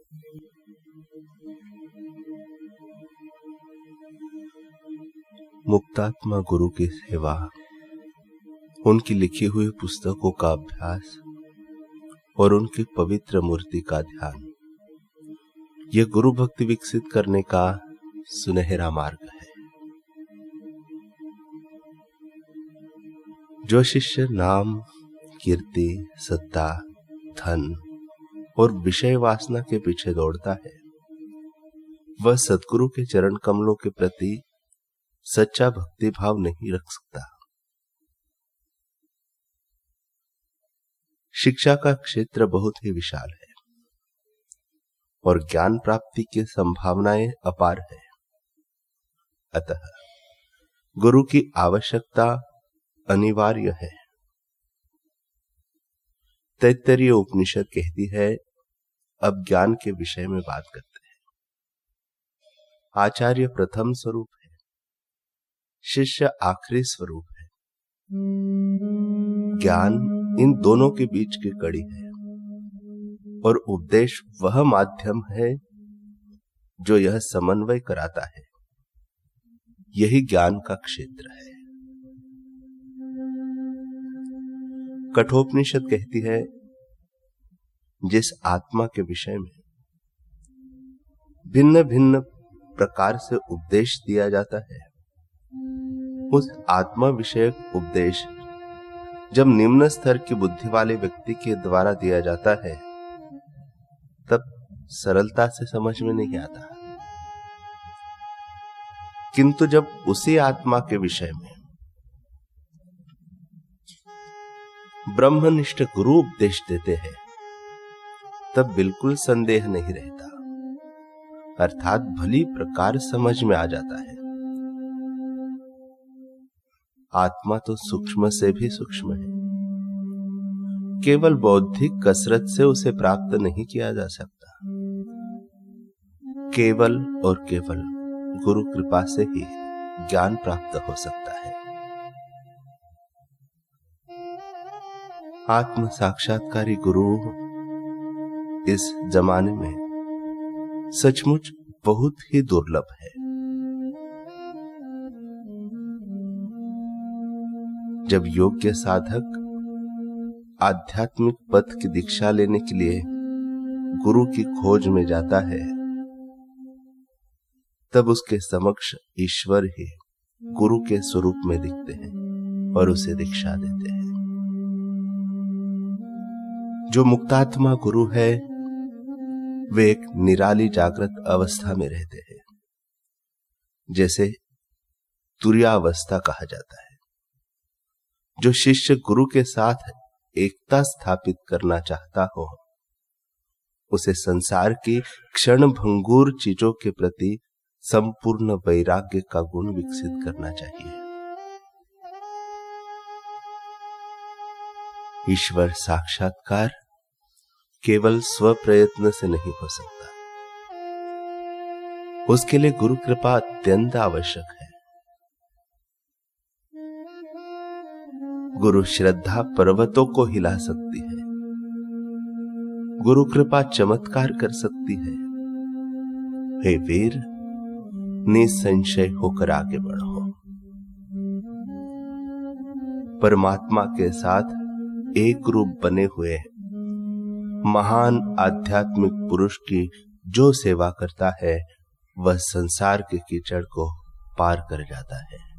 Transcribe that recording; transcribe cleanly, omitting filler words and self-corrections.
मुक्तात्मा गुरु की सेवा, उनकी लिखी हुई पुस्तकों का अभ्यास और उनकी पवित्र मूर्ति का ध्यान, यह गुरु भक्ति विकसित करने का सुनहरा मार्ग है। जो शिष्य नाम, कीर्ति, सत्ता, धन और विषय वासना के पीछे दौड़ता है, वह सद्गुरु के चरण कमलों के प्रति सच्चा भक्ति भाव नहीं रख सकता। शिक्षा का क्षेत्र बहुत ही विशाल है और ज्ञान प्राप्ति की संभावनाएं अपार है। अतः गुरु की आवश्यकता अनिवार्य है। तैत्तरीय उपनिषद कहती है, अब ज्ञान के विषय में बात करते हैं। आचार्य प्रथम स्वरूप है, शिष्य आखिरी स्वरूप है। ज्ञान इन दोनों के बीच की कड़ी है और उपदेश वह माध्यम है जो यह समन्वय कराता है। यही ज्ञान का क्षेत्र है। कठोपनिषद कहती है, जिस आत्मा के विषय में भिन्न भिन्न प्रकार से उपदेश दिया जाता है, उस आत्मा विषयक उपदेश जब निम्न स्तर की बुद्धि वाले व्यक्ति के द्वारा दिया जाता है, तब सरलता से समझ में नहीं आता। किंतु जब उसी आत्मा के विषय में ब्रह्मनिष्ठ गुरु उपदेश देते हैं, तब बिल्कुल संदेह नहीं रहता, अर्थात भली प्रकार समझ में आ जाता है। आत्मा तो सूक्ष्म से भी सूक्ष्म है। केवल बौद्धिक कसरत से उसे प्राप्त नहीं किया जा सकता। केवल और केवल गुरु कृपा से ही ज्ञान प्राप्त हो सकता है। आत्म साक्षात्कारी गुरु इस जमाने में सचमुच बहुत ही दुर्लभ है। जब योग्य साधक आध्यात्मिक पथ की दीक्षा लेने के लिए गुरु की खोज में जाता है, तब उसके समक्ष ईश्वर ही गुरु के स्वरूप में दिखते हैं और उसे दीक्षा देते हैं। जो मुक्तात्मा गुरु है, वे एक निराली जागृत अवस्था में रहते हैं, जैसे तुर्यावस्था कहा जाता है। जो शिष्य गुरु के साथ एकता स्थापित करना चाहता हो, उसे संसार की क्षणभंगुर चीजों के प्रति संपूर्ण वैराग्य का गुण विकसित करना चाहिए। ईश्वर साक्षात्कार केवल स्व प्रयत्न से नहीं हो सकता। उसके लिए गुरु कृपा अत्यंत आवश्यक है। गुरु श्रद्धा पर्वतों को हिला सकती है। गुरु कृपा चमत्कार कर सकती है। हे वीर, निसंशय होकर आगे बढ़ो। परमात्मा के साथ एक रूप बने हुए महान आध्यात्मिक पुरुष की जो सेवा करता है, वह संसार के कीचड़ को पार कर जाता है।